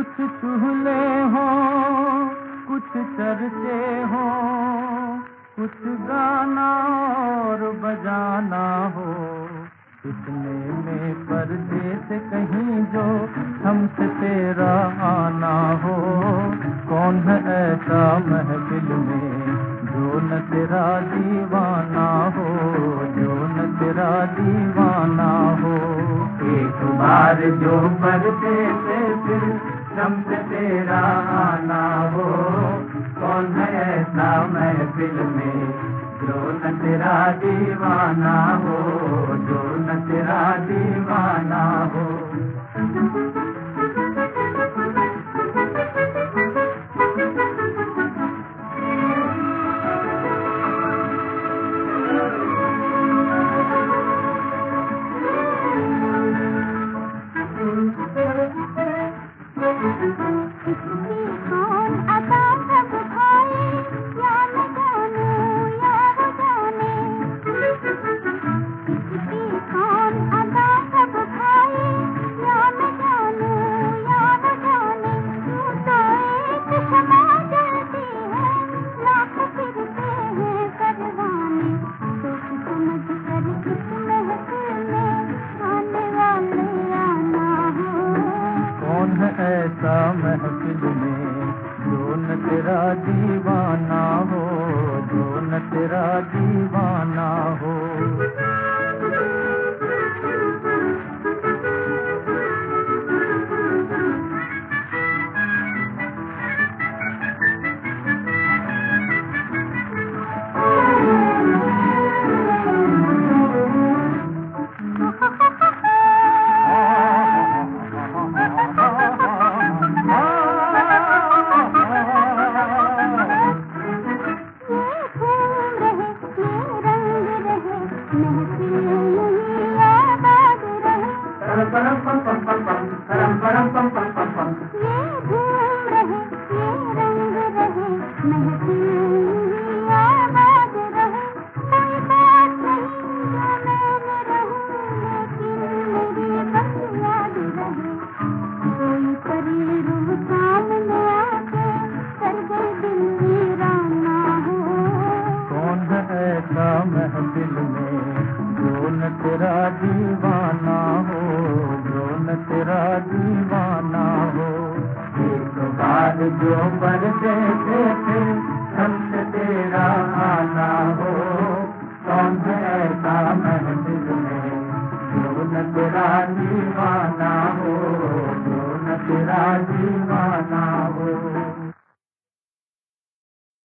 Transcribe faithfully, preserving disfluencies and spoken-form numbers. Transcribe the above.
कुछ चूल्हे हो, कुछ चर्चे हो, कुछ गाना और बजाना हो, इतने में पर्दे से कहीं जो हमसे तेरा आना हो। कौन है ऐसा महफिल में जो न तेरा दीवाना हो, जो न तेरा दीवाना हो। एक बार जो पर्दे से फिर हमसे तेरा आना हो, कौन है ऐसा महफिल में जो न तेरा दीवाना हो, जो न तेरा दीवाना हो। ऐसा महफिल में जो न तेरा दीवाना हो, जो न तेरा दीवाना हो। महफिल में जो न तेरा दीवाना हो, जो न तेरा दीवाना हो। एक बार जो पर्दे से फिर हमसे तेरा आना हो, कौन है ऐसा महफिल में जो न तेरा दीवाना हो, जो न तेरा दीवाना हो।